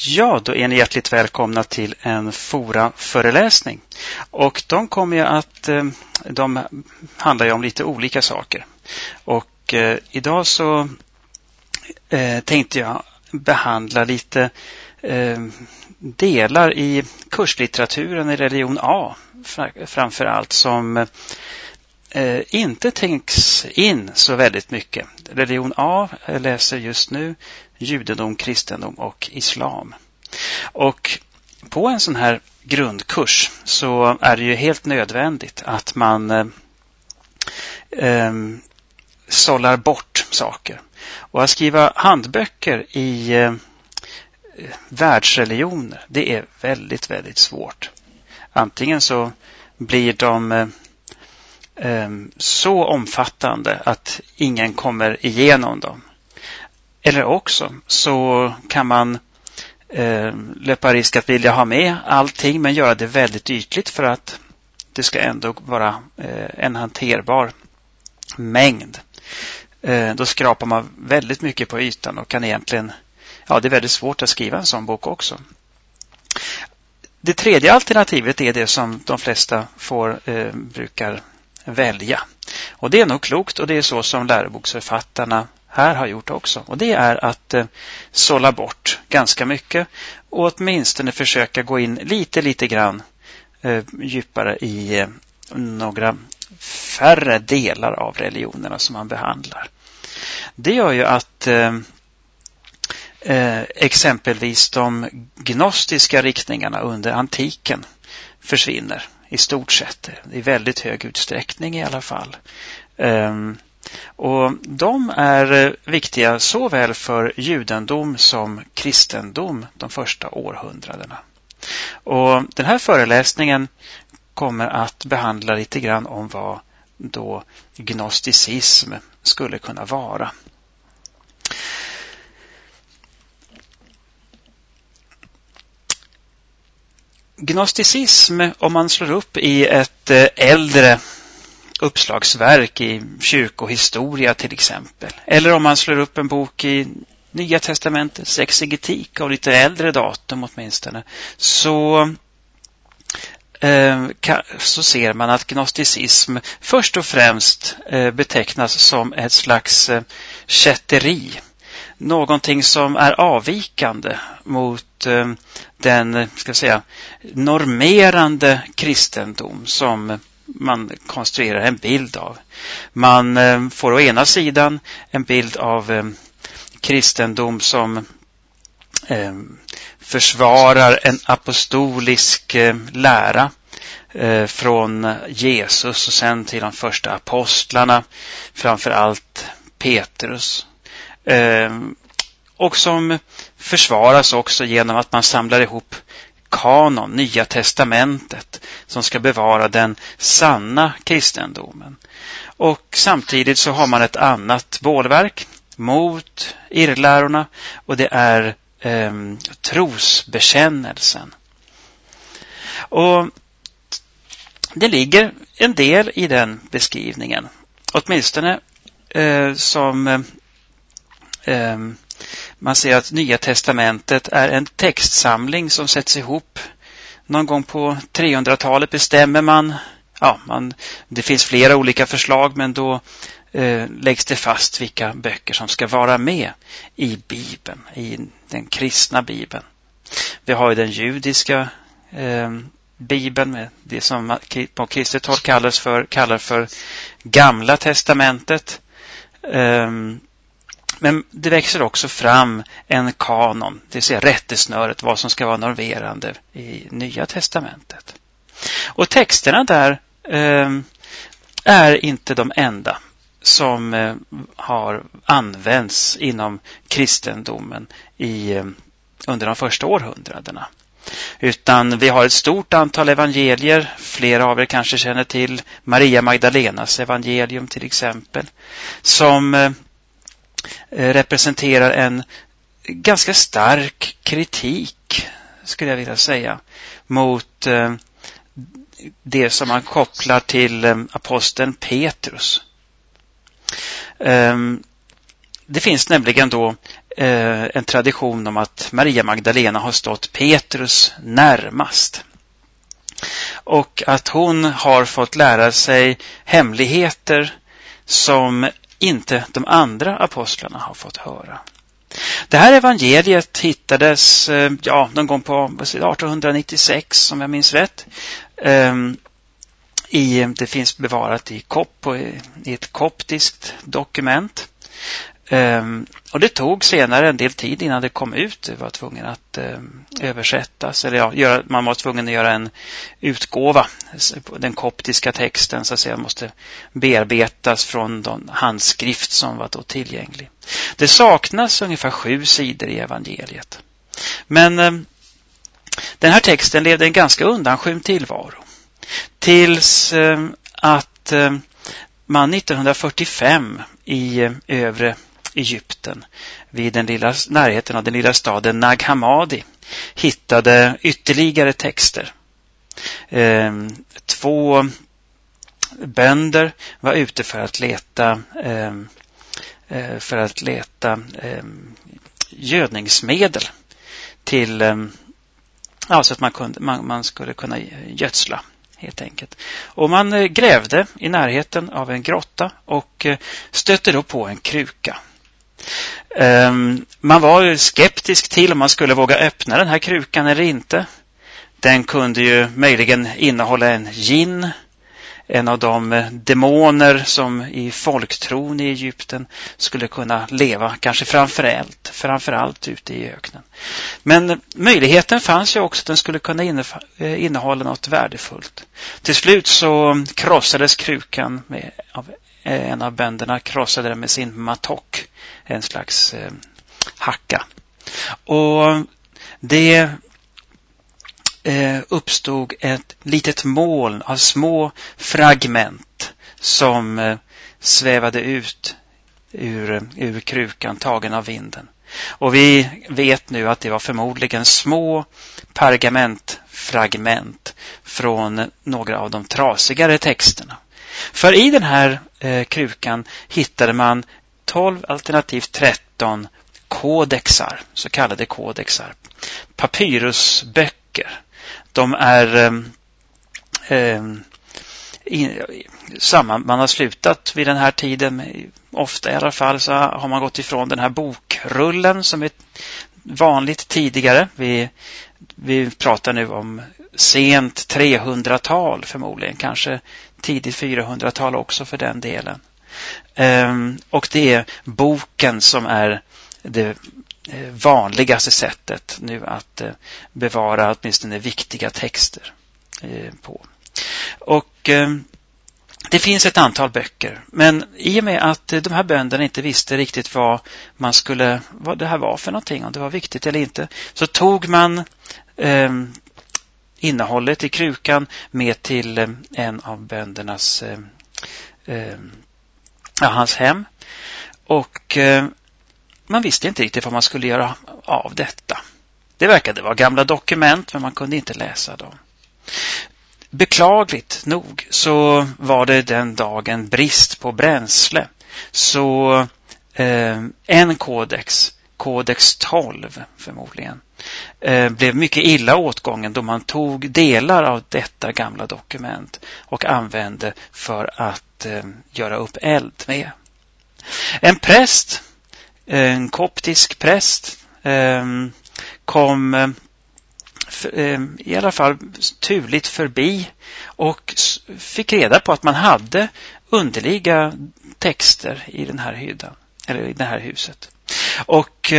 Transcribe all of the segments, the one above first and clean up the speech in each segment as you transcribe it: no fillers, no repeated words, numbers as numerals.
Ja, då är ni hjärtligt välkomna till en Fora-föreläsning. Och de handlar ju om lite olika saker. Och idag så tänkte jag behandla lite delar i kurslitteraturen i religion A framför allt som inte tänks in så väldigt mycket. Religion A läser just nu judendom, kristendom och islam. Och på en sån här grundkurs så är det ju helt nödvändigt att man sållar bort saker. Och att skriva handböcker i världsreligioner, det är väldigt, väldigt svårt. Antingen så blir de så omfattande att ingen kommer igenom dem. Eller också så kan man löpa risk att vilja ha med allting men göra det väldigt ytligt för att det ska ändå vara en hanterbar mängd. Då skrapar man väldigt mycket på ytan och kan egentligen, ja, det är väldigt svårt att skriva en sån bok också. Det tredje alternativet är det som de flesta brukar välja. Och det är nog klokt och det är så som läroboksförfattarna här har gjort också. Och det är att sålla bort ganska mycket och åtminstone försöka gå in lite grann djupare i några färre delar av religionerna som man behandlar. Det gör ju att exempelvis de gnostiska riktningarna under antiken försvinner i stort sett. I väldigt hög utsträckning i alla fall. Och de är viktiga såväl för judendom som kristendom de första århundradena. Och den här föreläsningen kommer att behandla lite grann om vad då gnosticism skulle kunna vara. Gnosticism, om man slår upp i ett äldre uppslagsverk i kyrkohistoria till exempel, eller om man slår upp en bok i Nya testamentets exegetik av lite äldre datum åtminstone, så ser man att gnosticism först och främst betecknas som ett slags kätteri. Någonting som är avvikande mot den, normerande kristendom som man konstruerar en bild av. Man får å ena sidan en bild av kristendom som försvarar en apostolisk lära från Jesus och sen till de första apostlarna, framförallt Petrus. Och som försvaras också genom att man samlar ihop kanon, Nya testamentet, som ska bevara den sanna kristendomen. Och samtidigt så har man ett annat bålverk mot irrlärorna och det är trosbekännelsen. Och det ligger en del i den beskrivningen. Åtminstone som man ser att Nya testamentet är en textsamling som sätts ihop någon gång på 300-talet bestämmer man. Det finns flera olika förslag men då läggs det fast vilka böcker som ska vara med i Bibeln, i den kristna Bibeln. Vi har ju den judiska Bibeln med det som på kristet håll kallar för Gamla testamentet. Men det växer också fram en kanon, det vill säga rättesnöret, vad som ska vara normerande i Nya testamentet. Och texterna där är inte de enda som har använts inom kristendomen under de första århundradena. Utan vi har ett stort antal evangelier, flera av er kanske känner till Maria Magdalenas evangelium till exempel, som representerar en ganska stark kritik, skulle jag vilja säga, mot det som man kopplar till aposteln Petrus. Det finns nämligen då en tradition om att Maria Magdalena har stått Petrus närmast. Och att hon har fått lära sig hemligheter som inte de andra apostlarna har fått höra. Det här evangeliet hittades någon gång på 1896 om jag minns rätt. Det finns bevarat i ett koptiskt dokument. Och det tog senare en del tid innan det kom ut. Det var tvungen att översättas. Man var tvungen att göra en utgåva. Den koptiska texten så att säga måste bearbetas från den handskrift som var då tillgänglig. Det saknas ungefär 7 sidor i evangeliet. Men den här texten levde en ganska undanskymd tillvaro. Tills att man 1945 i övre Egypten vid närheten av den lilla staden Nag Hammadi hittade ytterligare texter. 2 bönder var ute för att leta gödningsmedel till så att man skulle kunna gödsla helt enkelt. Och man grävde i närheten av en grotta och stötte då på en kruka. Man var skeptisk till om man skulle våga öppna den här krukan eller inte. Den kunde ju möjligen innehålla en jinn, en av de demoner som i folktron i Egypten skulle kunna leva kanske framförallt ute i öknen. Men möjligheten fanns ju också att den skulle kunna innehålla något värdefullt. Till slut så krossades krukan av en av bönderna, krossade den med sin matok, en slags hacka. Och det uppstod ett litet moln av små fragment som svävade ut ur krukan tagen av vinden. Och vi vet nu att det var förmodligen små pergamentfragment från några av de trasigare texterna. För i den här krukan hittade man 12 alternativt 13 kodexar, så kallade kodexar, papyrusböcker. De är man har slutat vid den här tiden, ofta i alla fall så har man gått ifrån den här bokrullen som är vanligt tidigare. Vi pratar nu om sent 300-tal förmodligen, kanske tidigt 400-tal också för den delen. Och det är boken som är det vanligaste sättet nu att bevara åtminstone viktiga texter på. Och det finns ett antal böcker, men i och med att de här bönderna inte visste riktigt vad det här var för någonting, om det var viktigt eller inte, så tog man innehållet i krukan med till en av böndernas hans hem, och man visste inte riktigt vad man skulle göra av detta. Det verkade vara gamla dokument, men man kunde inte läsa dem. Beklagligt nog så var det den dagen brist på bränsle. Så en kodex 12 förmodligen, blev mycket illa åtgången då man tog delar av detta gamla dokument och använde för att göra upp eld med. En präst, en koptisk präst, kom i alla fall turligt förbi och fick reda på att man hade underliga texter i den här hyddan, eller i det här huset. Och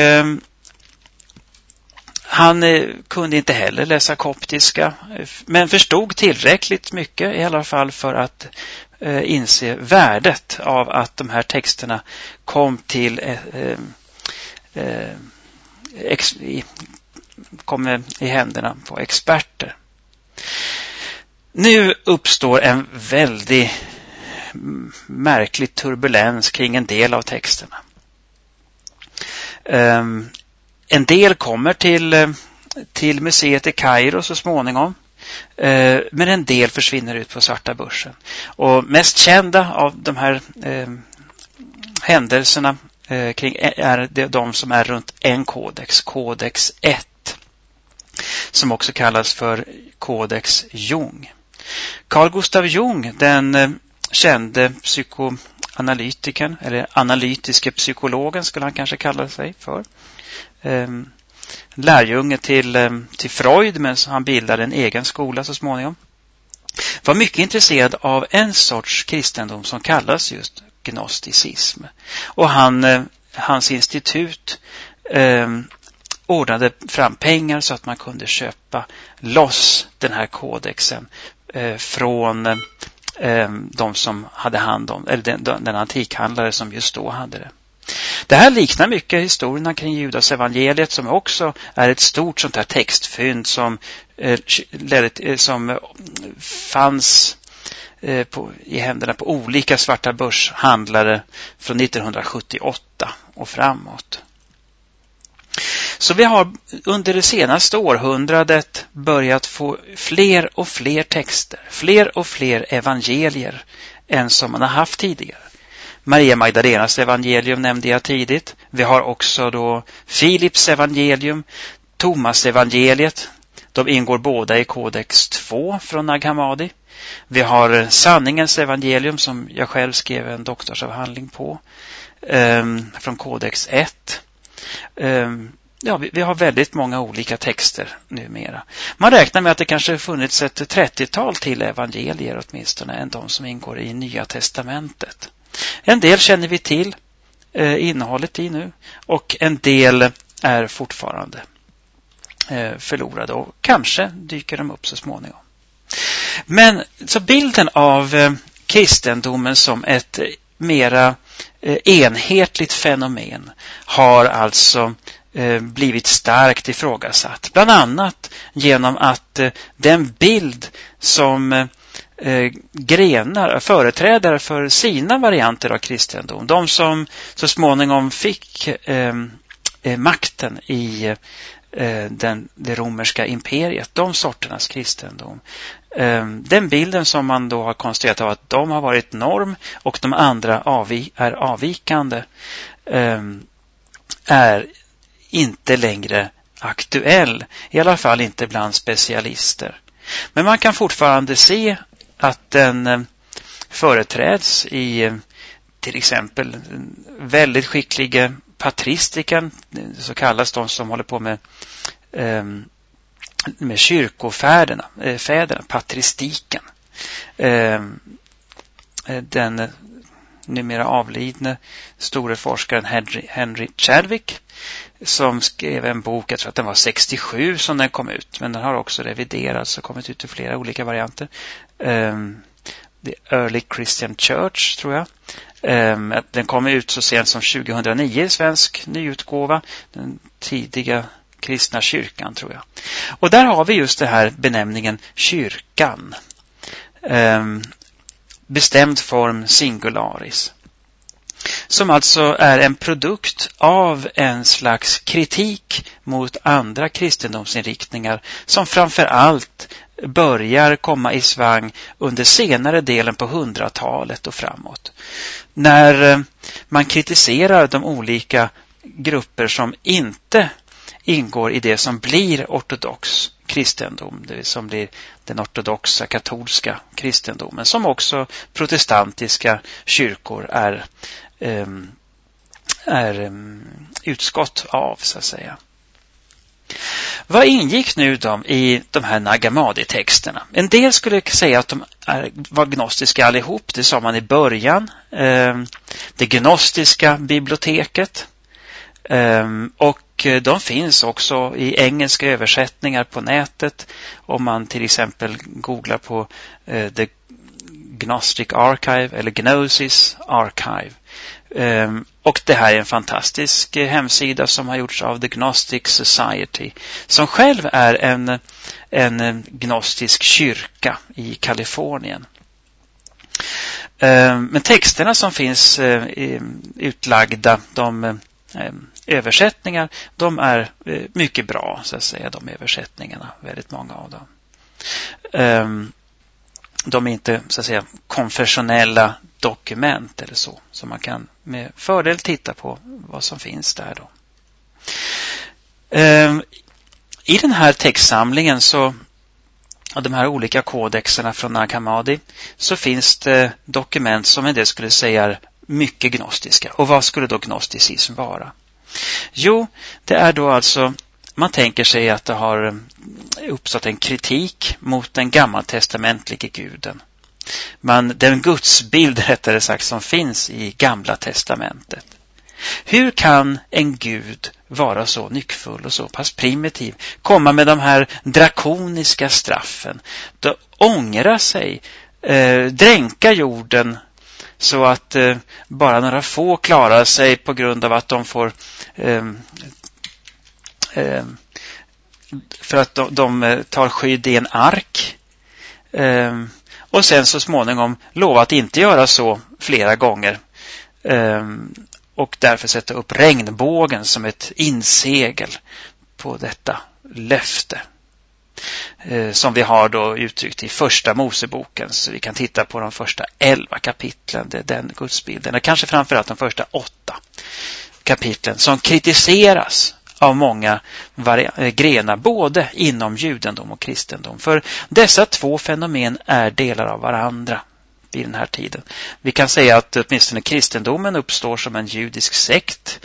han kunde inte heller läsa koptiska, men förstod tillräckligt mycket i alla fall för att inse värdet av att de här texterna kom i händerna på experter. Nu uppstår en väldigt märklig turbulens kring en del av texterna. En del kommer till museet i Kairo så småningom, men en del försvinner ut på svarta börsen. Och mest kända av de här händelserna kring är det de som är runt en kodex, kodex 1, som också kallas för kodex Jung. Carl Gustav Jung, den kände psykoanalytikern, eller analytiske psykologen skulle han kanske kalla sig för. Lärjunge till Freud, men han bildade en egen skola så småningom. Var mycket intresserad av en sorts kristendom som kallas just gnosticism. Och hans institut ordnade fram pengar så att man kunde köpa loss den här kodexen från de som hade hand om, eller den antikhandlare som just då hade det. Det här liknar mycket historierna kring Judas evangeliet, som också är ett stort sånt här textfynd som fanns i händerna på olika svarta börshandlare från 1978 och framåt. Så vi har under det senaste århundradet börjat få fler och fler texter, fler och fler evangelier än som man har haft tidigare. Maria Magdalenas evangelium nämnde jag tidigt. Vi har också då Filips evangelium, Thomas evangeliet. De ingår båda i kodex 2 från Nag Hammadi. Vi har sanningens evangelium som jag själv skrev en doktorsavhandling på från kodex 1. Vi har väldigt många olika texter numera. Man räknar med att det kanske funnits ett 30-tal till evangelier åtminstone än de som ingår i Nya testamentet. En del känner vi till innehållet i nu, och en del är fortfarande förlorade, och kanske dyker de upp så småningom. Men så bilden av kristendomen som ett mera enhetligt fenomen har alltså blivit starkt ifrågasatt. Bland annat genom att den bild som företrädare för sina varianter av kristendom, de som så småningom fick makten i det romerska imperiet, de sorternas kristendom, den bilden som man då har konstruerat av att de har varit norm och de andra är avvikande, är inte längre aktuell, i alla fall inte bland specialister. Men man kan fortfarande se att den företräds i till exempel väldigt skickliga patristiken, så kallas de som håller på med kyrkofäderna, patristiken. Den numera avlidne store forskaren Henry Chadwick, som skrev en bok, jag tror att den var 67 som den kom ut, men den har också reviderats och kommit ut i flera olika varianter. The Early Christian Church, tror jag. Den kom ut så sent som 2009 i svensk nyutgåva, den tidiga kristna kyrkan, tror jag. Och där har vi just det här benämningen kyrkan. Bestämd form singularis. Som alltså är en produkt av en slags kritik mot andra kristendomsinriktningar som framför allt börjar komma i svang under senare delen på 100-talet och framåt. När man kritiserar de olika grupper som inte ingår i det som blir ortodox kristendom, det som blir den ortodoxa katolska kristendomen, som också protestantiska kyrkor är utskott av, så att säga. Vad ingick nu i de här Nag Hammadi-texterna? En del skulle säga att de var gnostiska allihop, det sa man i början. Det gnostiska biblioteket. Och de finns också i engelska översättningar på nätet. Om man till exempel googlar på The Gnostic Archive eller Gnosis Archive. Och det här är en fantastisk hemsida som har gjorts av The Gnostic Society, som själv är en gnostisk kyrka i Kalifornien. Men texterna som finns utlagda, de översättningar, de är mycket bra, så att säga, de översättningarna, väldigt många av dem. de är inte så att säga konfessionella dokument eller så man kan med fördel titta på vad som finns där då. I den här textsamlingen så av de här olika kodexerna från Nag Hammadi så finns det dokument som en del skulle säga är mycket gnostiska. Och vad skulle då gnosticism vara? Jo, det är då alltså, man tänker sig att det har uppstått en kritik mot den gammaltestamentliga guden. Den gudsbild rättare sagt som finns i Gamla testamentet. Hur kan en gud vara så nyckfull och så pass primitiv? Komma med de här drakoniska straffen. Då ångra sig, dränka jorden så att bara några få klarar sig på grund av att de får för att de tar skydd i en ark. Och sen så småningom lova att inte göra så flera gånger. Och därför sätta upp regnbågen som ett insegel på detta löfte. Som vi har då uttryckt i första Moseboken. Så vi kan titta på de första 11 kapitlen. Det är den gudsbilden. Och kanske framförallt de första 8 kapitlen som kritiseras av många grenar både inom judendom och kristendom. För dessa två fenomen är delar av varandra i den här tiden. Vi kan säga att åtminstone kristendomen uppstår som en judisk sekt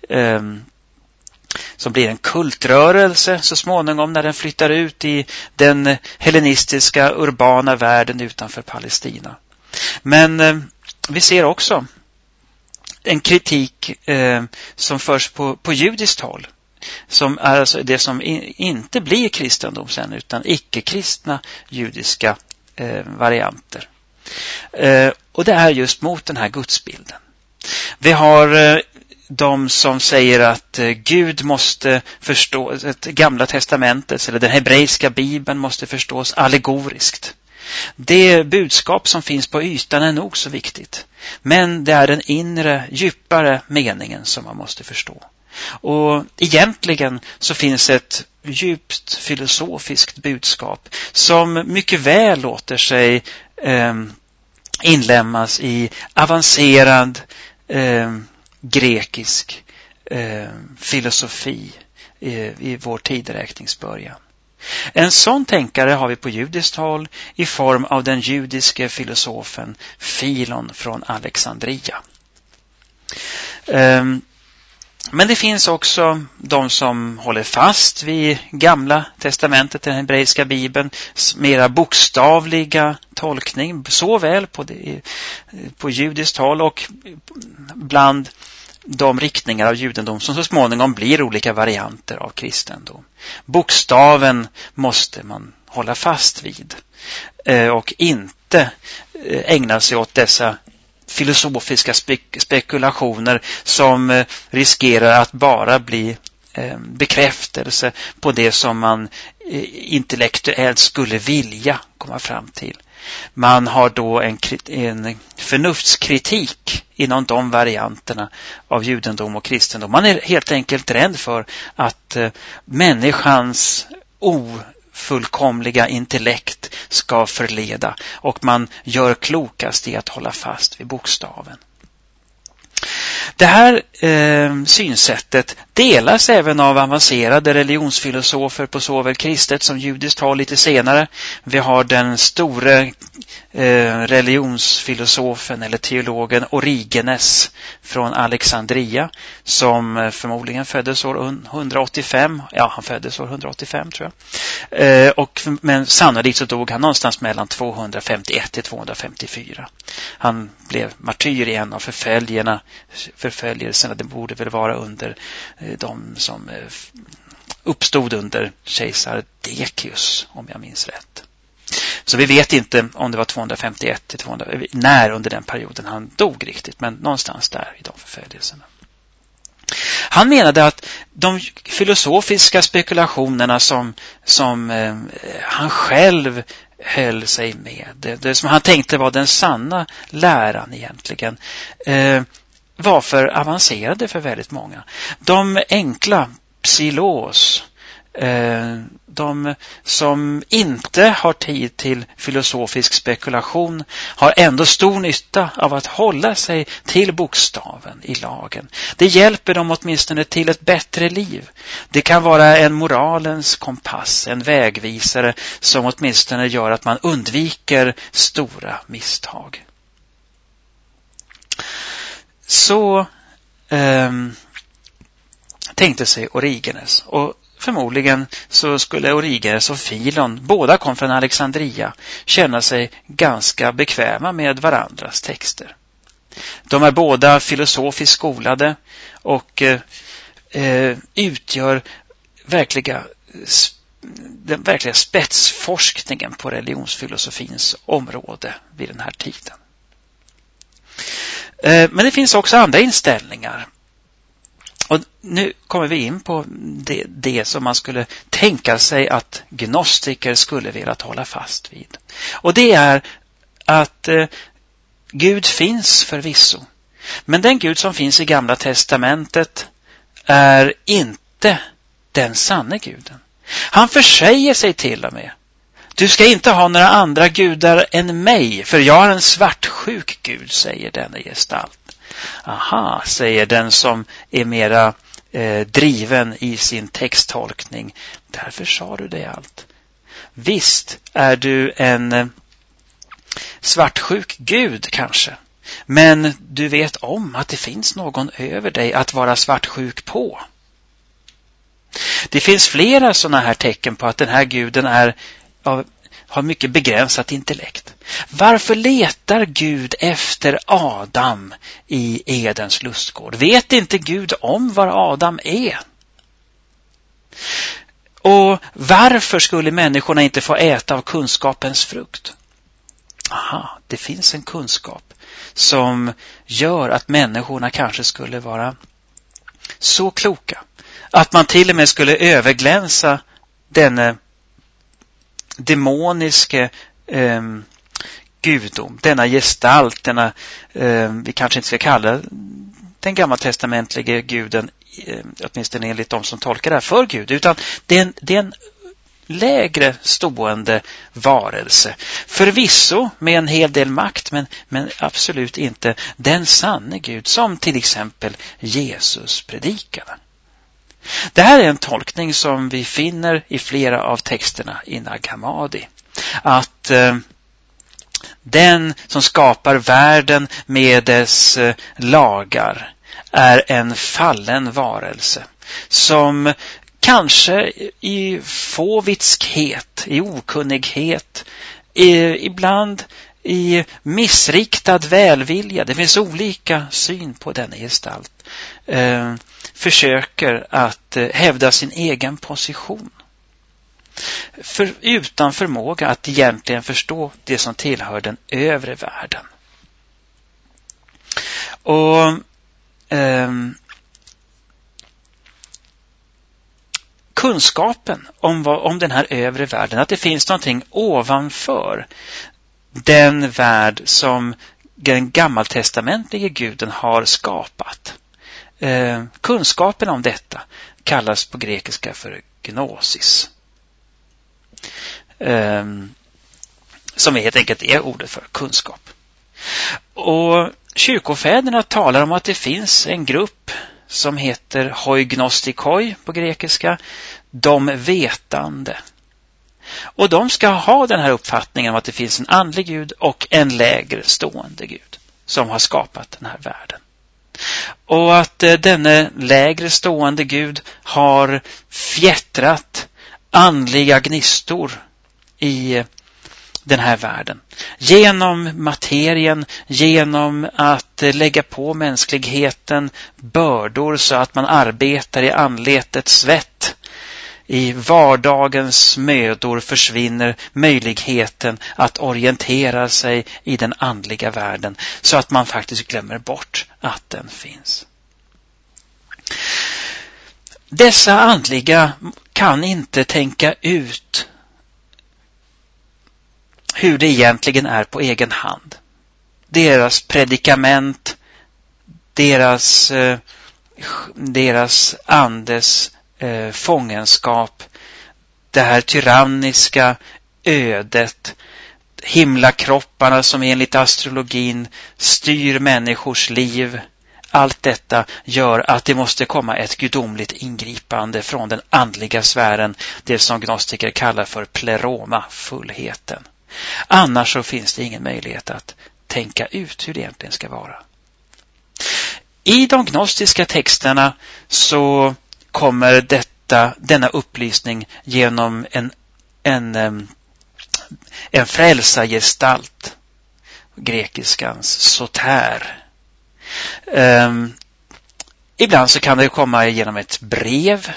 som blir en kultrörelse så småningom när den flyttar ut i den hellenistiska urbana världen utanför Palestina. Men vi ser också en kritik som förs på judiskt håll. Som är alltså det som inte blir kristendom sen utan icke-kristna judiska varianter. Och det är just mot den här gudsbilden. Vi har de som säger att Gud måste förstå, att Gamla testamentet eller den hebreiska bibeln måste förstås allegoriskt. Det budskap som finns på ytan är nog så viktigt. Men det är den inre, djupare meningen som man måste förstå. Och egentligen så finns ett djupt filosofiskt budskap som mycket väl låter sig inlämnas i avancerad grekisk filosofi i vår tideräkningsbörjan. En sån tänkare har vi på judiskt håll i form av den judiske filosofen Filon från Alexandria. Men det finns också de som håller fast vid Gamla testamentet, den hebreiska bibeln, mera bokstavliga tolkning, såväl på judiskt håll och bland de riktningar av judendom som så småningom blir olika varianter av kristendom. Bokstaven måste man hålla fast vid och inte ägna sig åt dessa filosofiska spekulationer som riskerar att bara bli bekräftelse på det som man intellektuellt skulle vilja komma fram till. Man har då en förnuftskritik inom de varianterna av judendom och kristendom. Man är helt enkelt rädd för att människans ofullkomliga intellekt ska förleda och man gör klokast i att hålla fast vid bokstaven. Det här synsättet delas även av avancerade religionsfilosofer på såväl kristet som judiskt håll lite senare. Vi har den store religionsfilosofen eller teologen Origenes från Alexandria som förmodligen föddes år 185. Ja, han föddes år 185 tror jag. Men sannolikt så dog han någonstans mellan 251 till 254. Han blev martyr i en av förföljelserna. Det borde väl vara under de som uppstod under kejsar Decius, om jag minns rätt. Så vi vet inte om det var 251 till 200, när under den perioden han dog riktigt, men någonstans där i de förföljelserna. Han menade att de filosofiska spekulationerna som han själv höll sig med, det som han tänkte var den sanna läran egentligen, var för avancerade för väldigt många. De enkla psilos, De som inte har tid till filosofisk spekulation har ändå stor nytta av att hålla sig till bokstaven i lagen. Det hjälper dem åtminstone till ett bättre liv. Det kan vara en moralens kompass, en vägvisare som åtminstone gör att man undviker stora misstag. Så tänkte sig Origenes, och förmodligen så skulle Origenes och Filon, båda kom från Alexandria, känna sig ganska bekväma med varandras texter. De är båda filosofiskt skolade och utgör den verkliga spetsforskningen på religionsfilosofins område vid den här tiden. Men det finns också andra inställningar. Och nu kommer vi in på det som man skulle tänka sig att gnostiker skulle vilja hålla fast vid. Och det är att Gud finns förvisso. Men den Gud som finns i Gamla testamentet är inte den sanne guden. Han försäger sig till och med: du ska inte ha några andra gudar än mig, för jag är en svartsjuk Gud, säger denna gestalt. Aha, säger den som är mera driven i sin texttolkning. Därför sa du det allt. Visst är du en svartsjuk Gud kanske, men du vet om att det finns någon över dig att vara svartsjuk på. Det finns flera sådana här tecken på att den här guden har mycket begränsat intellekt. Varför letar Gud efter Adam i Edens lustgård? Vet inte Gud om var Adam är? Och varför skulle människorna inte få äta av kunskapens frukt? Aha, det finns en kunskap som gör att människorna kanske skulle vara så kloka att man till och med skulle överglänsa denne demoniske gudom, denna gestalt, denna vi kanske inte ska kalla den gammaltestamentliga guden, åtminstone enligt de som tolkar det här, för Gud, utan det är en lägre stående varelse, förvisso med en hel del makt, men absolut inte den sanne Gud som till exempel Jesus predikade. Det här är en tolkning som vi finner i flera av texterna i Nag Hammadi. Att den som skapar världen med dess lagar är en fallen varelse som kanske i fåvitskhet, i okunnighet, ibland i missriktad välvilja, det finns olika syn på denna gestalt, försöker att hävda sin egen position utan förmåga att egentligen förstå det som tillhör den övre världen. Och kunskapen om den här övre världen, att det finns någonting ovanför den värld som den gammaltestamentliga guden har skapat. Kunskapen om detta kallas på grekiska för gnosis. Som helt enkelt är ordet för kunskap. Och kyrkofäderna talar om att det finns en grupp som heter hoignostikoi på grekiska, de vetande. Och de ska ha den här uppfattningen om att det finns en andlig gud och en lägre stående gud som har skapat den här världen. Och att denne lägre stående gud har fjättrat andliga gnistor i den här världen. Genom materien, genom att lägga på mänskligheten bördor så att man arbetar i andletets svett. I vardagens mödor försvinner möjligheten att orientera sig i den andliga världen så att man faktiskt glömmer bort att den finns. Dessa andliga kan inte tänka ut hur det egentligen är på egen hand. Deras predikament, deras andes fångenskap det här tyranniska ödet, himlakropparna som enligt astrologin styr människors liv. Allt detta gör att det måste komma ett gudomligt ingripande från den andliga sfären, det som gnostiker kallar för pleroma, fullheten. Annars så finns det ingen möjlighet att tänka ut hur det egentligen ska vara. I de gnostiska texterna så kommer denna upplysning genom en frälsargestalt, grekiskans soter. Ibland så kan det komma genom ett brev,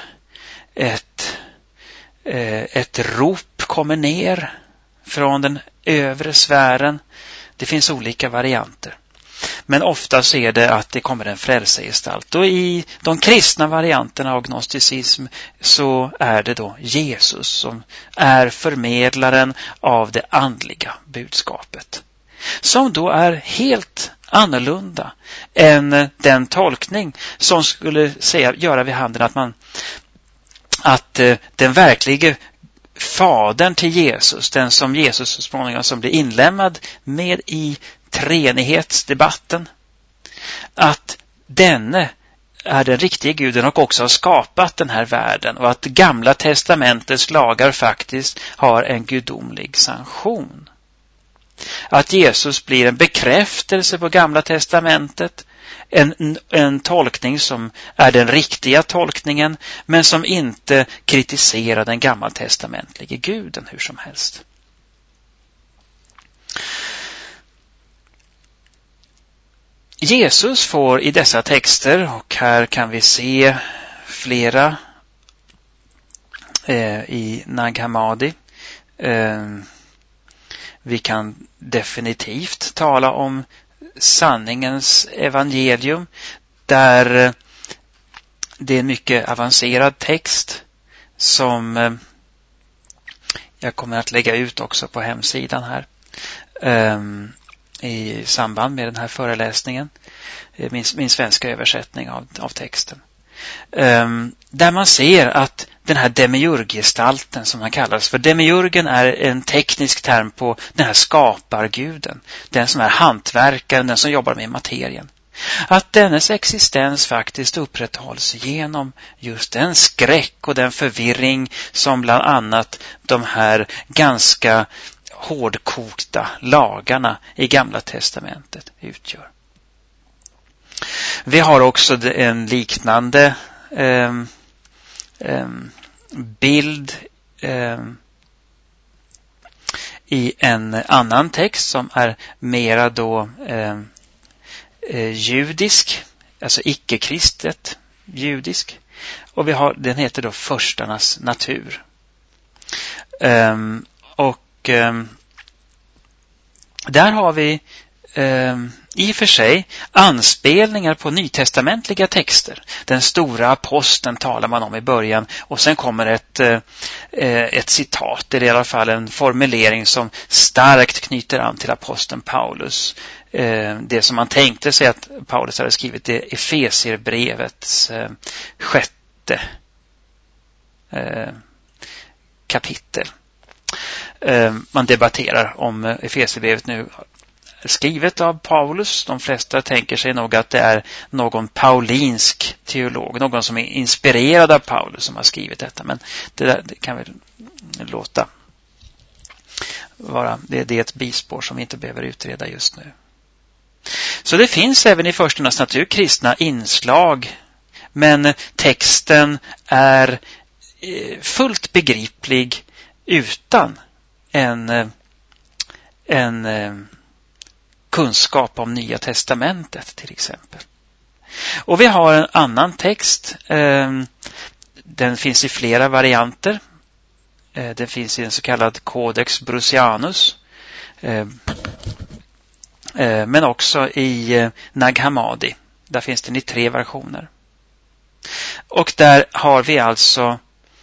ett rop kommer ner från den övre sfären. Det finns olika varianter. Men ofta så är det att det kommer en frälsargestalt. Och i de kristna varianterna av gnosticism så är det då Jesus som är förmedlaren av det andliga budskapet. Som då är helt annorlunda än den tolkning som skulle göra vid handen att den verkliga fadern till Jesus, den som Jesus så småningom som blir inlämnad med i treenighetsdebatten, att denne är den riktiga guden och också har skapat den här världen, och att gamla testamentets lagar faktiskt har en gudomlig sanktion. Att Jesus blir en bekräftelse på gamla testamentet, en tolkning som är den riktiga tolkningen, men som inte kritiserar den gammaltestamentliga guden hur som helst. Jesus får i dessa texter, och här kan vi se flera i Nag Hammadi. Vi kan definitivt tala om sanningens evangelium, där det är en mycket avancerad text som jag kommer att lägga ut också på hemsidan här i samband med den här föreläsningen, min svenska översättning av texten. Där man ser att den här demiurgestalten, som han kallas för, demiurgen är en teknisk term på den här skaparguden, den som är hantverkaren, den som jobbar med materien. Att dennes existens faktiskt upprätthålls genom just den skräck och den förvirring som bland annat de här ganska hårdkokta lagarna i Gamla testamentet utgör. Vi har också en liknande bild i en annan text som är mera då judisk, alltså icke-kristet judisk, och den heter då Förstarnas natur. Där har vi i och för sig anspelningar på nytestamentliga texter. Den stora aposteln talar man om i början, och sen kommer ett citat, eller i alla fall en formulering som starkt knyter an till aposteln Paulus. Det som man tänkte sig att Paulus hade skrivit i Efesierbrevets 6:e kapitel. Man debatterar om Efesierbrevet nu skrivet av Paulus. De flesta tänker sig nog att det är någon paulinsk teolog, någon som är inspirerad av Paulus som har skrivit detta, men det kan vi låta vara. Det är ett bispår som vi inte behöver utreda just nu. Så det finns även i Förstarnas natur kristna inslag, men texten är fullt begriplig utan en kunskap om Nya testamentet till exempel. Och vi har en annan text. Den finns i flera varianter. Den finns i en så kallad Codex Brucianus. Men också i Nag Hammadi. Där finns den i 3 versioner. Och där har vi alltså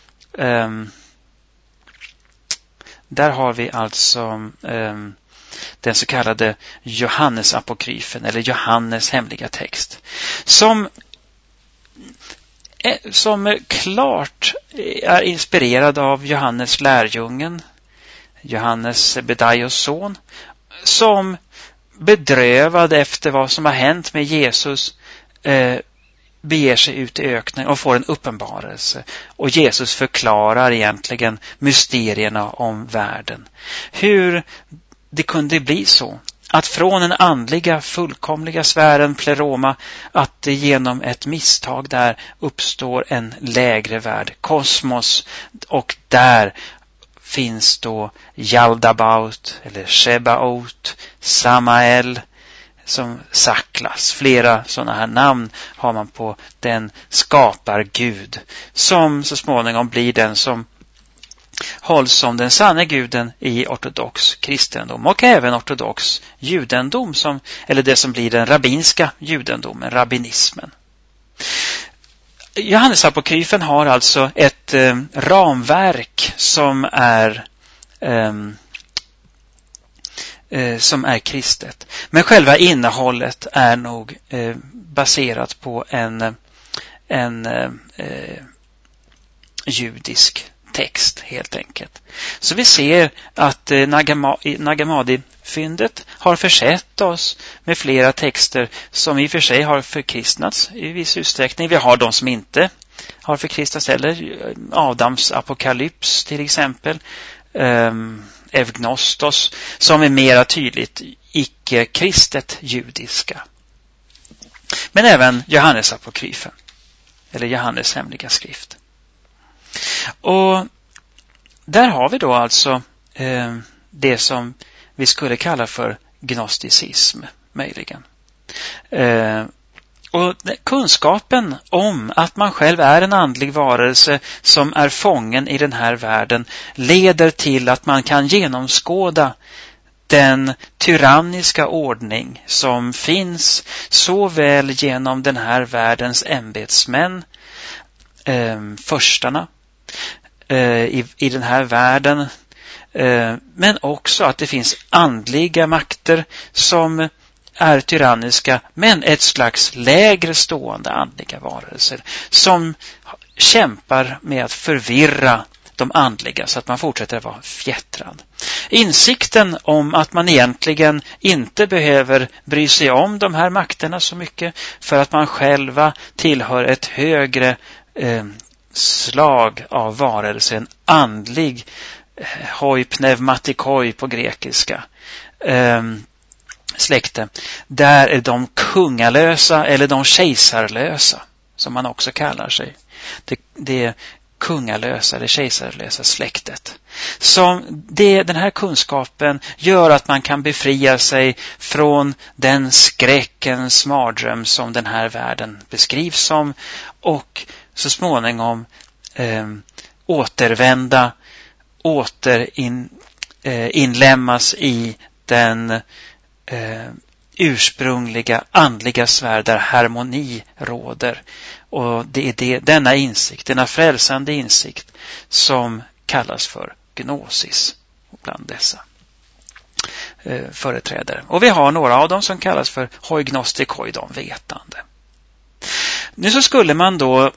den så kallade Johannes-apokryfen, eller Johannes hemliga text, som klart är inspirerad av Johannes lärjungen, Johannes Bedaios son, som bedrövad efter vad som har hänt med Jesus beger sig ut i öknen och får en uppenbarelse. Och Jesus förklarar egentligen mysterierna om världen. Hur det kunde bli så att från den andliga fullkomliga sfären pleroma, att det genom ett misstag där uppstår en lägre värld, kosmos, och där finns då Yaldabaoth eller Shebaoth, Samael, som Saklas. Flera sådana här namn har man på den skapar Gud, som så småningom blir den som hålls som den sanna guden i ortodox kristendom och även ortodox judendom, eller det som blir den rabbinska judendomen, rabbinismen. Johannesapokryfen har alltså ett ramverk som är kristet. Men själva innehållet är nog baserat på en judisk text helt enkelt. Så vi ser att Nagamadi-fyndet har försett oss med flera texter som i och för sig har förkristnats i viss utsträckning. Vi har de som inte har förkristnats eller Adams apokalyps till exempel, Evgnostos, som är mera tydligt icke-kristet judiska. Men även Johannesapokryfen eller Johannes hemliga skrift. Och där har vi då alltså det som vi skulle kalla för gnosticism möjligen. Och kunskapen om att man själv är en andlig varelse som är fången i den här världen leder till att man kan genomskåda den tyranniska ordning som finns såväl genom den här världens ämbetsmän, förstarna i den här världen, men också att det finns andliga makter som är tyranniska, men ett slags lägre stående andliga varelser som kämpar med att förvirra de andliga så att man fortsätter att vara fjättrad. Insikten om att man egentligen inte behöver bry sig om de här makterna så mycket för att man själva tillhör ett högre slag av varelse, en andlig hoi pneumatikoi på grekiska släkte. Där är de kungalösa eller de kejsarlösa som man också kallar sig. Det kungalösa eller kejsarlösa släktet. Den här kunskapen gör att man kan befria sig från den skräckens mardröm som den här världen beskrivs som och så småningom inlämmas i den ursprungliga andliga sfär där harmoni råder. Och det är denna insikt, denna frälsande insikt som kallas för gnosis bland dessa företrädare. Och vi har några av dem som kallas för hoignostikoi, de vetande. Nu så skulle man då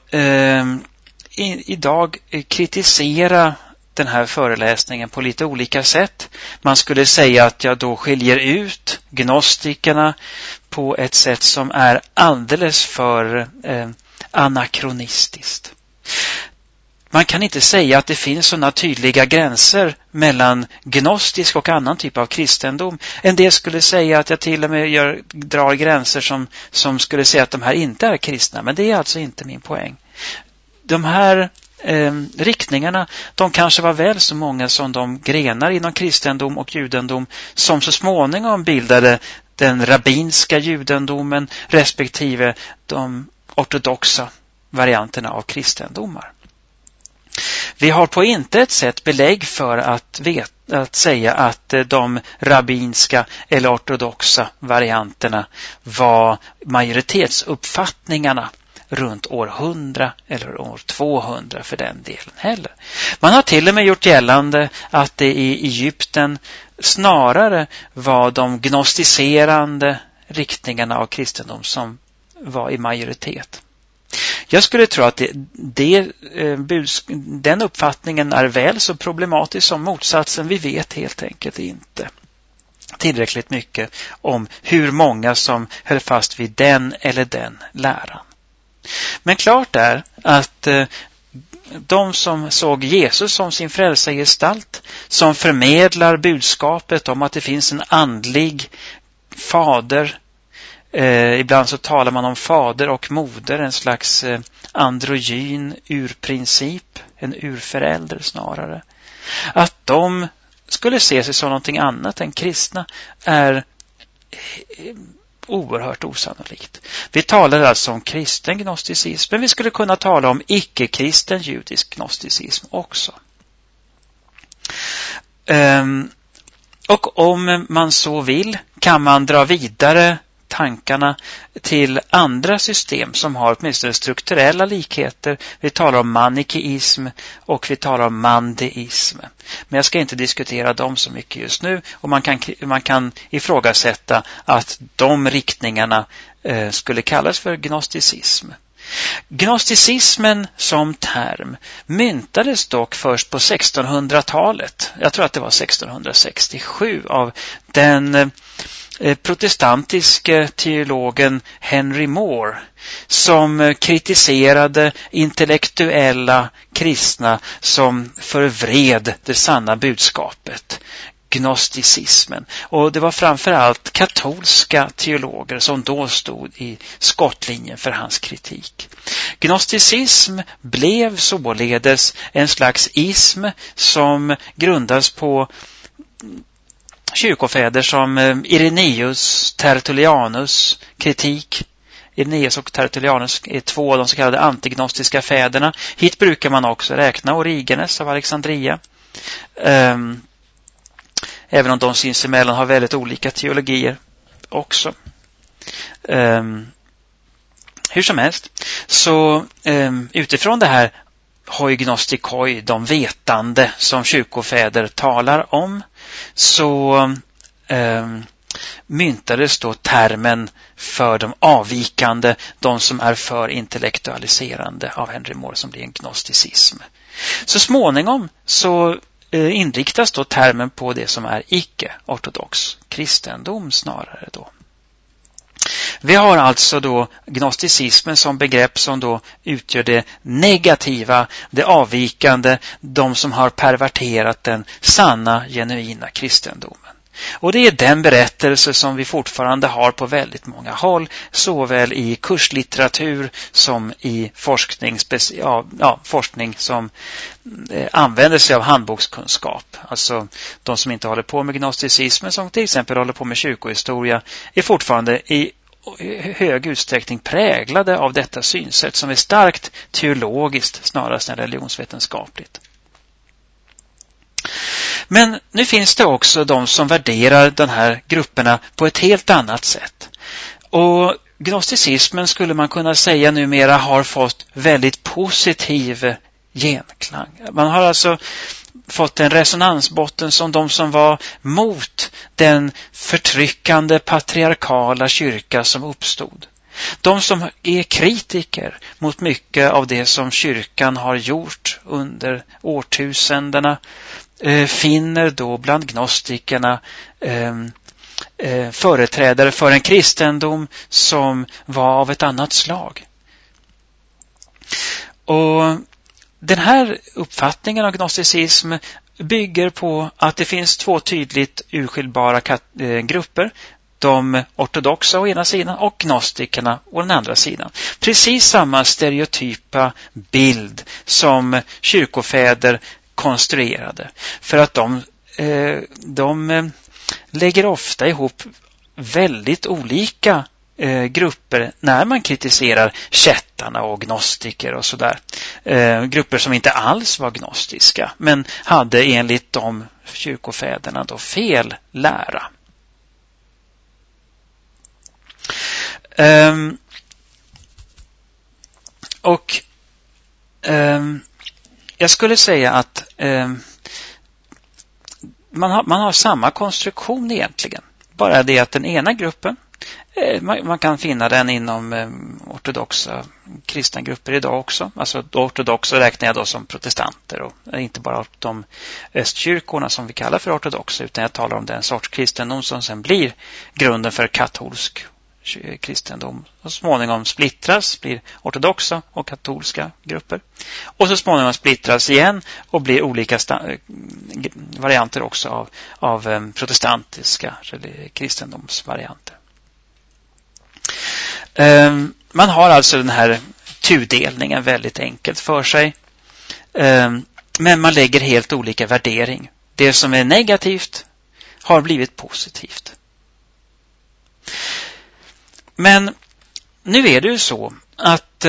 idag kritisera den här föreläsningen på lite olika sätt. Man skulle säga att jag då skiljer ut gnostikerna på ett sätt som är alldeles för anakronistiskt. Man kan inte säga att det finns sådana tydliga gränser mellan gnostisk och annan typ av kristendom. En del skulle säga att jag till och med drar gränser som skulle säga att de här inte är kristna. Men det är alltså inte min poäng. De här riktningarna, de kanske var väl så många som de grenar inom kristendom och judendom som så småningom bildade den rabbinska judendomen respektive de ortodoxa varianterna av kristendomar. Vi har på intet sätt belägg för att säga att de rabbinska eller ortodoxa varianterna var majoritetsuppfattningarna runt år 100 eller år 200 för den delen heller. Man har till och med gjort gällande att det i Egypten snarare var de gnostiserande riktningarna av kristendom som var i majoritet. Jag skulle tro att den uppfattningen är väl så problematisk som motsatsen. Vi vet helt enkelt inte tillräckligt mycket om hur många som höll fast vid den eller den läran. Men klart är att de som såg Jesus som sin frälsargestalt, som förmedlar budskapet om att det finns en andlig fader. Ibland så talar man om fader och moder, en slags androgyn urprincip, en urförälder snarare. Att de skulle se sig som någonting annat än kristna är oerhört osannolikt. Vi talar alltså om kristen gnosticism, men vi skulle kunna tala om icke-kristen judisk gnosticism också. Och om man så vill kan man dra vidare tankarna till andra system som har åtminstone strukturella likheter. Vi talar om manikeism och vi talar om mandeism. Men jag ska inte diskutera dem så mycket just nu, och man kan ifrågasätta att de riktningarna skulle kallas för gnosticism. Gnosticismen som term myntades dock först på 1600-talet. Jag tror att det var 1667 av den protestantiske teologen Henry Moore, som kritiserade intellektuella kristna som förvred det sanna budskapet, gnosticismen. Och det var framförallt katolska teologer som då stod i skottlinjen för hans kritik. Gnosticism blev således en slags ism som grundas på kyrkofäder som Irenaeus, Tertullianus kritik. Irenaeus och Tertullianus är två av de så kallade antignostiska fäderna. Hit brukar man också räkna Origenes av Alexandria. Även om de sinsemellan har väldigt olika teologier också. Hur som helst, så utifrån det här hoignostikoi, de vetande som kyrkofäder talar om, så myntades då termen för de avvikande, de som är för intellektualiserande, av Henry Moore, som blir en gnosticism. Så småningom så inriktas då termen på det som är icke-ortodox kristendom snarare då. Vi har alltså då gnosticismen som begrepp som då utgör det negativa, det avvikande, de som har perverterat den sanna, genuina kristendomen. Och det är den berättelse som vi fortfarande har på väldigt många håll, såväl i kurslitteratur som i forskning, forskning som använder sig av handbokskunskap. Alltså de som inte håller på med gnosticismen, som till exempel håller på med kyrkohistoria, är fortfarande i hög utsträckning präglade av detta synsätt som är starkt teologiskt snarast än religionsvetenskapligt. Men nu finns det också de som värderar de här grupperna på ett helt annat sätt. Och gnosticismen skulle man kunna säga numera har fått väldigt positiv genklang. Man har alltså fått en resonansbotten som de som var mot den förtryckande patriarkala kyrka som uppstod. De som är kritiker mot mycket av det som kyrkan har gjort under årtusendena finner då bland gnostikerna företrädare för en kristendom som var av ett annat slag. Och den här uppfattningen av gnosticism bygger på att det finns två tydligt urskiljbara grupper. De ortodoxa å ena sidan och gnostikerna å den andra sidan. Precis samma stereotypa bild som kyrkofäder konstruerade. För att de lägger ofta ihop väldigt olika grupper när man kritiserar kättarna och gnostiker och sådär. Grupper som inte alls var gnostiska men hade enligt de kyrkofäderna då fel lära. Jag skulle säga att man har samma konstruktion egentligen. Bara det att den ena gruppen, man kan finna den inom ortodoxa kristna grupper idag också. Alltså ortodoxa räknar jag då som protestanter och inte bara de östkyrkorna som vi kallar för ortodoxa, utan jag talar om den sorts kristendom som sen blir grunden för katolsk kristendom och småningom splittras, blir ortodoxa och katolska grupper. Och så småningom splittras igen och blir olika varianter också av protestantiska kristendomsvarianter. Man har alltså den här tudelningen väldigt enkelt för sig. Men man lägger helt olika värdering. Det som är negativt har blivit positivt. Men nu är det ju så att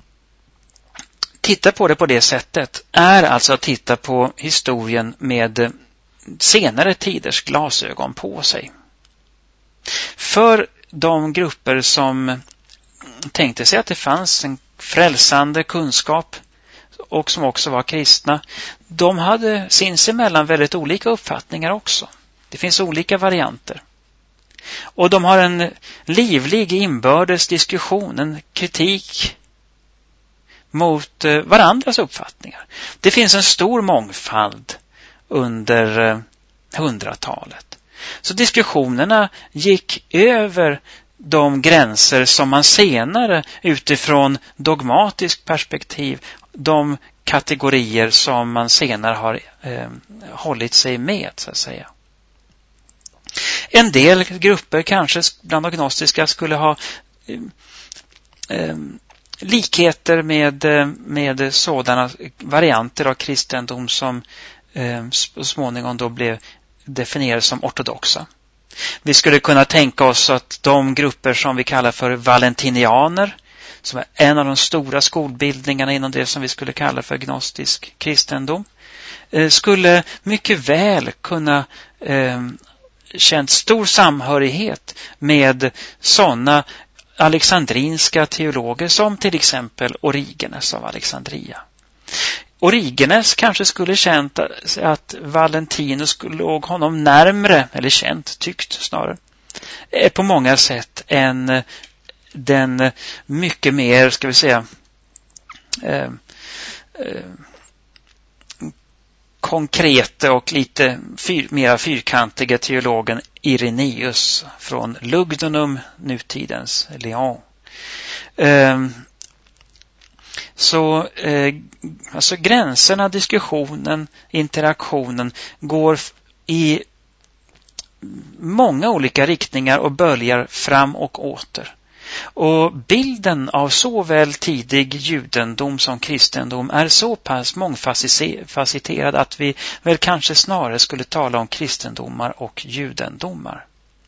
titta på det på det sättet är alltså att titta på historien med senare tiders glasögon på sig. För de grupper som tänkte sig att det fanns en frälsande kunskap och som också var kristna, de hade sinsemellan väldigt olika uppfattningar också. Det finns olika varianter. Och de har en livlig inbördes diskussion, en kritik mot varandras uppfattningar. Det finns en stor mångfald under 100-talet. Så diskussionerna gick över de gränser som man senare utifrån dogmatisk perspektiv, de kategorier som man senare har hållit sig med, så att säga. En del grupper kanske bland agnostiska skulle ha likheter med sådana varianter av kristendom som så småningom då blev definierade som ortodoxa. Vi skulle kunna tänka oss att de grupper som vi kallar för valentinianer, som är en av de stora skolbildningarna inom det som vi skulle kalla för gnostisk kristendom, skulle mycket väl kunna känt stor samhörighet med sådana alexandrinska teologer som till exempel Origenes av Alexandria. Origenes kanske skulle känt att Valentinus låg honom närmre, eller känt, tyckt snarare, på många sätt än den mycket mer, ska vi säga, konkreta och lite mer fyrkantiga teologen Irenaeus från Lugdunum, nutidens Lyon. Alltså gränserna, diskussionen, interaktionen går i många olika riktningar och böljar fram och åter. Och bilden av såväl tidig judendom som kristendom är så pass mångfacetterad att vi väl kanske snarare skulle tala om kristendomar och judendomar.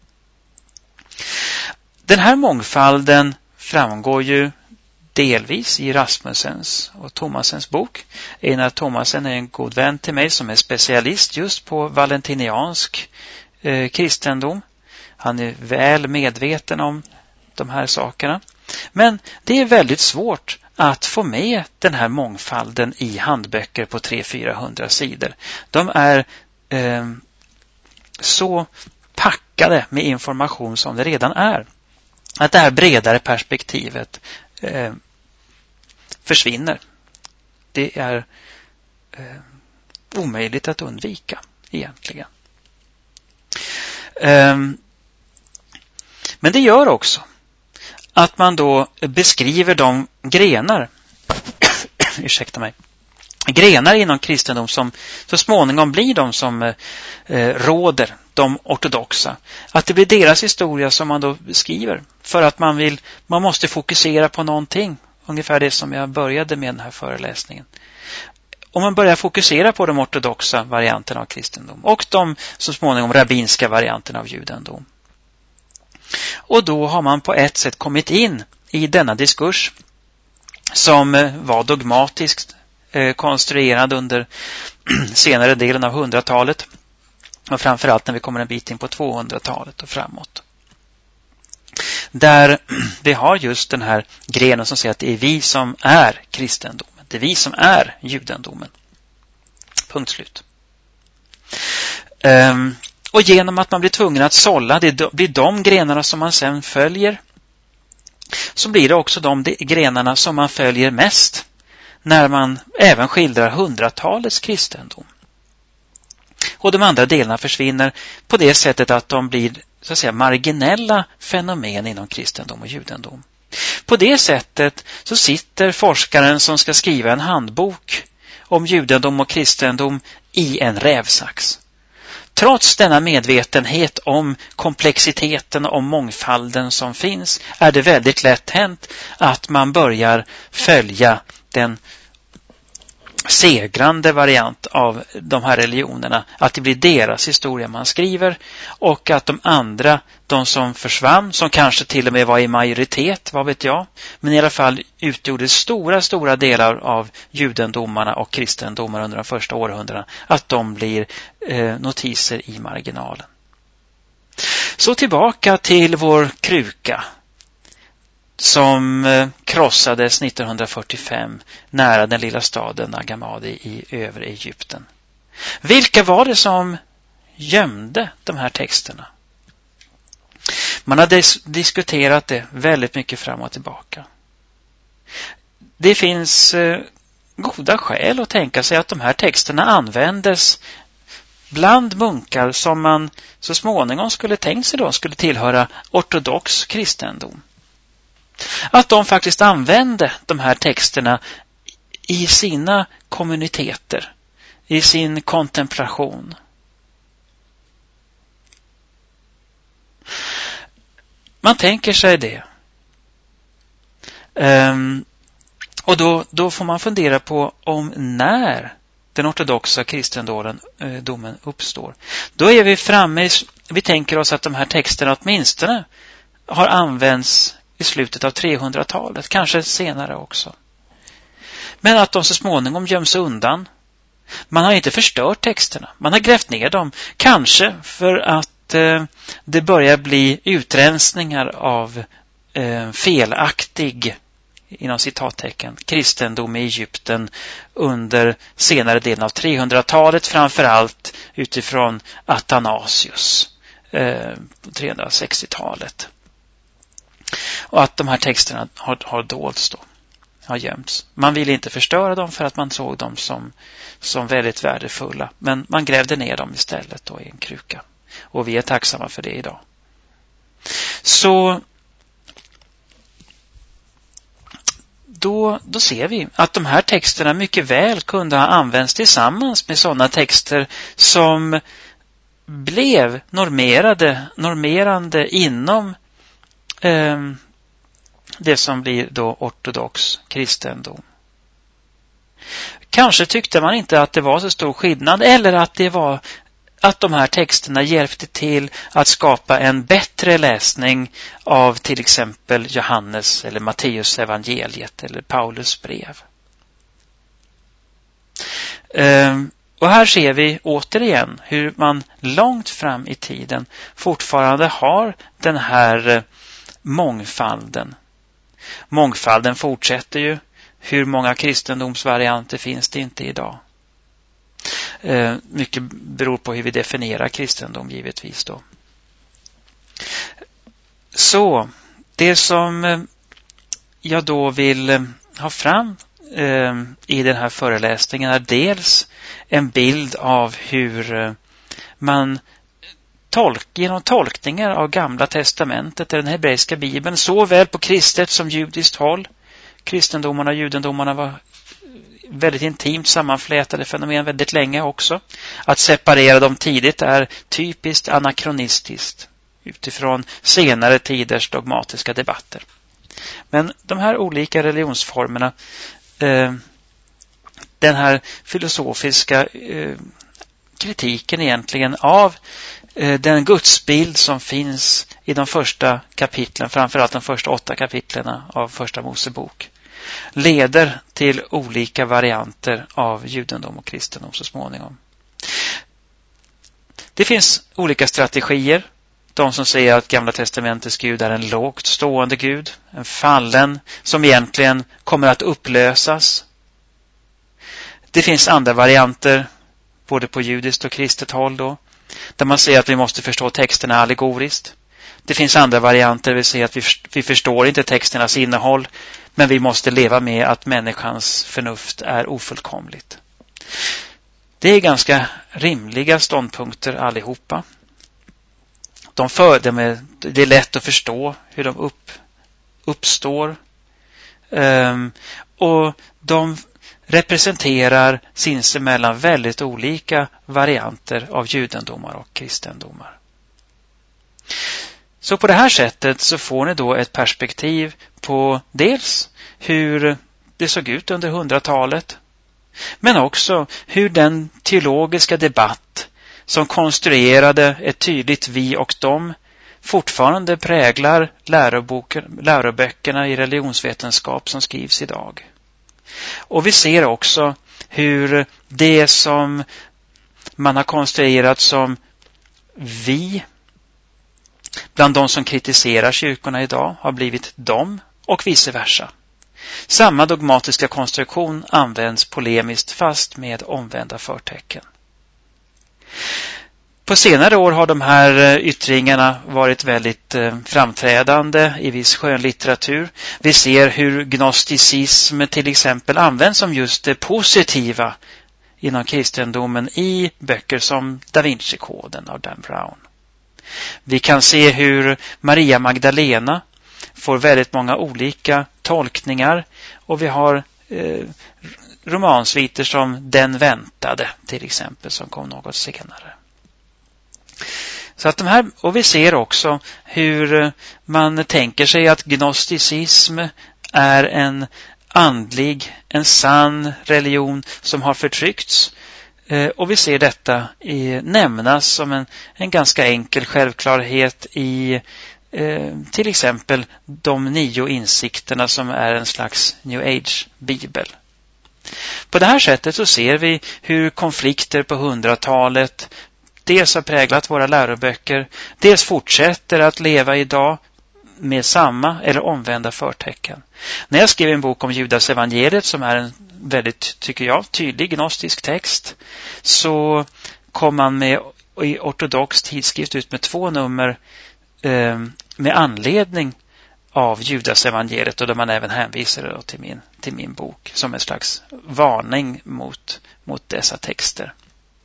Den här mångfalden framgår ju delvis i Rasmussens och Thomasens bok. Einar Thomasen är en god vän till mig som är specialist just på valentiniansk kristendom. Han är väl medveten om de här sakerna. Men det är väldigt svårt att få med den här mångfalden i handböcker på 300-400 sidor. De är så packade med information som det redan är. Att det här bredare perspektivet försvinner. Det är omöjligt att undvika egentligen. Men det gör också att man då beskriver de grenar grenar inom kristendom som så småningom blir de som råder, de ortodoxa. Att det blir deras historia som man då beskriver för att man måste fokusera på någonting. Ungefär det som jag började med den här föreläsningen. Om man börjar fokusera på de ortodoxa varianterna av kristendom och de så småningom rabbinska varianterna av judendom. Och då har man på ett sätt kommit in i denna diskurs som var dogmatiskt konstruerad under senare delen av 100-talet och framförallt när vi kommer en bit in på 200-talet och framåt. Där vi har just den här grenen som säger att det är vi som är kristendomen. Det är vi som är judendomen. Punkt slut. Och genom att man blir tvungen att sålla, det blir de grenarna som man sen följer. så blir det också de grenarna som man följer mest när man även skildrar 100-talets kristendom. Och de andra delarna försvinner på det sättet att de blir så att säga marginella fenomen inom kristendom och judendom. På det sättet så sitter forskaren som ska skriva en handbok om judendom och kristendom i en rävsax. Trots denna medvetenhet om komplexiteten och om mångfalden som finns är det väldigt lätt hänt att man börjar följa den segrande variant av de här religionerna, att det blir deras historia man skriver och att de andra, de som försvann, som kanske till och med var i majoritet, vad vet jag, men i alla fall utgjorde stora delar av judendomarna och kristendomarna under de första århundradena, att de blir notiser i marginalen. Så tillbaka till vår kruka som krossades 1945 nära den lilla staden Nagamadi i övre Egypten. Vilka var det som gömde de här texterna? Man har diskuterat det väldigt mycket fram och tillbaka. Det finns goda skäl att tänka sig att de här texterna användes bland munkar som man så småningom skulle tänkt sig då skulle tillhöra ortodox kristendom. Att de faktiskt använde de här texterna i sina kommuniteter, i sin kontemplation. Man tänker sig det. Och då får man fundera på om när den ortodoxa kristendomen uppstår. Då är vi framme, vi tänker oss att de här texterna åtminstone har använts i slutet av 300-talet, kanske senare också. Men att de så småningom göms undan. Man har inte förstört texterna. Man har grävt ner dem. Kanske för att det börjar bli utrensningar av felaktig, inom citattecken, kristendom i Egypten under senare delen av 300-talet, framförallt utifrån Athanasius på 360-talet. Och att de här texterna har dolts då, har gömts. Man ville inte förstöra dem för att man såg dem som väldigt värdefulla. Men man grävde ner dem istället då i en kruka. Och vi är tacksamma för det idag. Så då ser vi att de här texterna mycket väl kunde ha använts tillsammans med sådana texter som blev normerande inom det som blir då ortodox kristendom. Kanske tyckte man inte att det var så stor skillnad, eller att det var att de här texterna hjälpte till att skapa en bättre läsning av till exempel Johannes eller Matteus evangeliet eller Paulus brev. Och här ser vi återigen hur man långt fram i tiden fortfarande har den här mångfalden. Mångfalden fortsätter ju. Hur många kristendomsvarianter finns det inte idag? Mycket beror på hur vi definierar kristendom givetvis då. Så det som jag då vill ha fram i den här föreläsningen är dels en bild av hur man genom tolkningar av Gamla testamentet, den hebreiska bibeln, såväl på kristet som judiskt håll. Kristendomarna och judendomarna var väldigt intimt sammanflätade fenomen väldigt länge också. Att separera dem tidigt är typiskt anakronistiskt utifrån senare tiders dogmatiska debatter. Men de här olika religionsformerna, den här filosofiska kritiken egentligen av den gudsbild som finns i de första kapitlen, framförallt de första 8 kapitlen av första Mosebok, leder till olika varianter av judendom och kristendom så småningom. Det finns olika strategier. De som säger att Gamla testamentets Gud är en lågt stående Gud, en fallen som egentligen kommer att upplösas. Det finns andra varianter, både på judiskt och kristet håll då, där man säger att vi måste förstå texterna allegoriskt. Det finns andra varianter. Vi ser att vi förstår inte texternas innehåll, men vi måste leva med att människans förnuft är ofullkomligt. Det är ganska rimliga ståndpunkter allihopa. Det är lätt att förstå hur de uppstår. Och de representerar sinsemellan väldigt olika varianter av judendomar och kristendomar. Så på det här sättet så får ni då ett perspektiv på dels hur det såg ut under 100-talet, men också hur den teologiska debatt som konstruerade ett tydligt vi och dem fortfarande präglar läroböckerna i religionsvetenskap som skrivs idag. Och vi ser också hur det som man har konstruerat som vi bland de som kritiserar kyrkorna idag har blivit dem och vice versa. Samma dogmatiska konstruktion används polemiskt fast med omvända förtecken. På senare år har de här yttringarna varit väldigt framträdande i viss skönlitteratur. Vi ser hur gnosticism till exempel används som just det positiva inom kristendomen i böcker som Da Vinci-koden av Dan Brown. Vi kan se hur Maria Magdalena får väldigt många olika tolkningar, och vi har romansviter som Den väntade till exempel som kom något senare. Så att och vi ser också hur man tänker sig att gnosticism är en andlig, en sann religion som har förtryckts. Och vi ser detta nämnas som en ganska enkel självklarhet i till exempel de 9 insikterna som är en slags New Age-bibel. På det här sättet så ser vi hur konflikter på 100-talet dels har präglat våra läroböcker, dels fortsätter att leva idag med samma eller omvända förtecken. När jag skrev en bok om Judas evangeliet, som är en väldigt, tycker jag, tydlig gnostisk text, så kom man med i ortodox tidskrift ut med 2 nummer med anledning av Judas evangeliet, och där man även hänvisade till min bok som en slags varning mot dessa texter.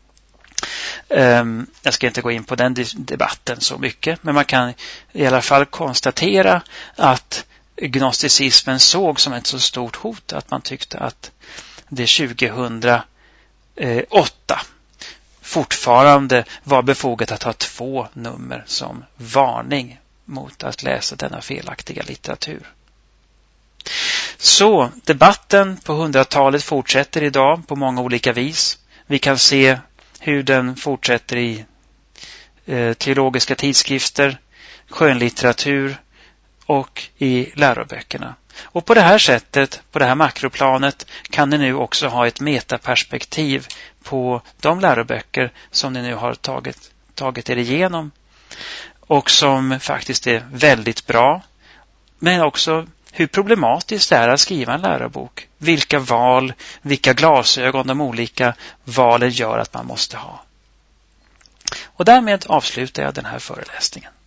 Jag ska inte gå in på den debatten så mycket, men man kan i alla fall konstatera att gnosticismen såg som ett så stort hot att man tyckte att det 2008 fortfarande var befogat att ha 2 nummer som varning mot att läsa denna felaktiga litteratur. Så debatten på 100-talet fortsätter idag på många olika vis. Vi kan se hur den fortsätter i teologiska tidskrifter, skönlitteratur och i läroböckerna. Och på det här sättet, på det här makroplanet, kan ni nu också ha ett metaperspektiv på de läroböcker som ni nu har tagit er igenom och som faktiskt är väldigt bra, men också hur problematiskt det är att skriva en lärobok. Vilka glasögon de olika valen gör att man måste ha. Och därmed avslutar jag den här föreläsningen.